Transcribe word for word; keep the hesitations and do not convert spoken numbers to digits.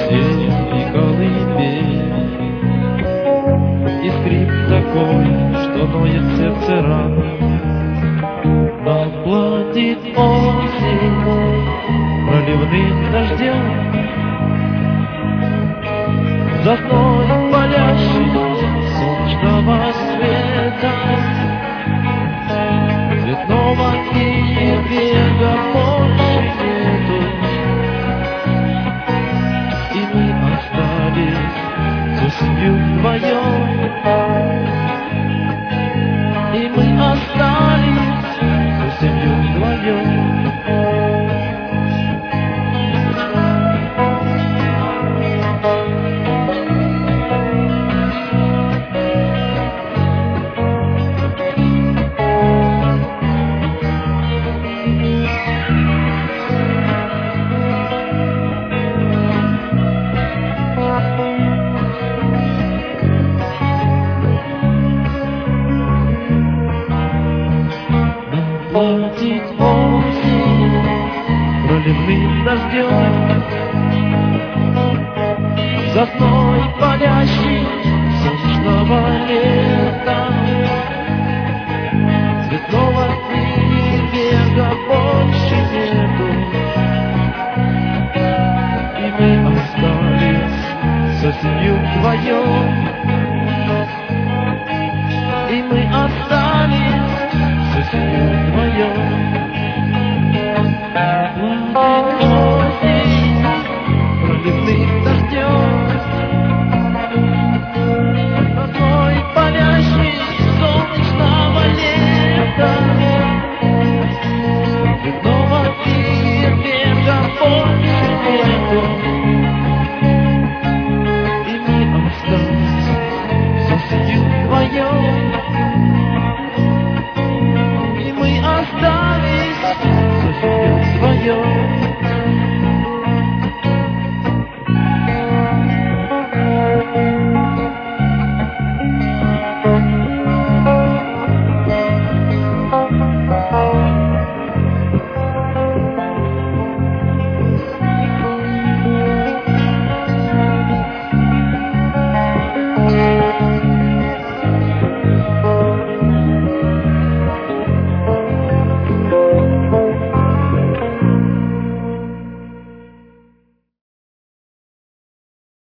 постель и колыбель, и скрип такой, что ноет сердце рано. Нам платит осень проливным дождем за зной палящий солнечного света. Цветного фейерверка больше нету, и мы остались с осенью вдвоем. И мы остались с осенью вдвоем. Платит осень проливным дождем за зной палящий солнечного лета. Цветного фейерверка больше нету, и мы остались с осенью вдвоем. И мы остались с осенью вдвоем.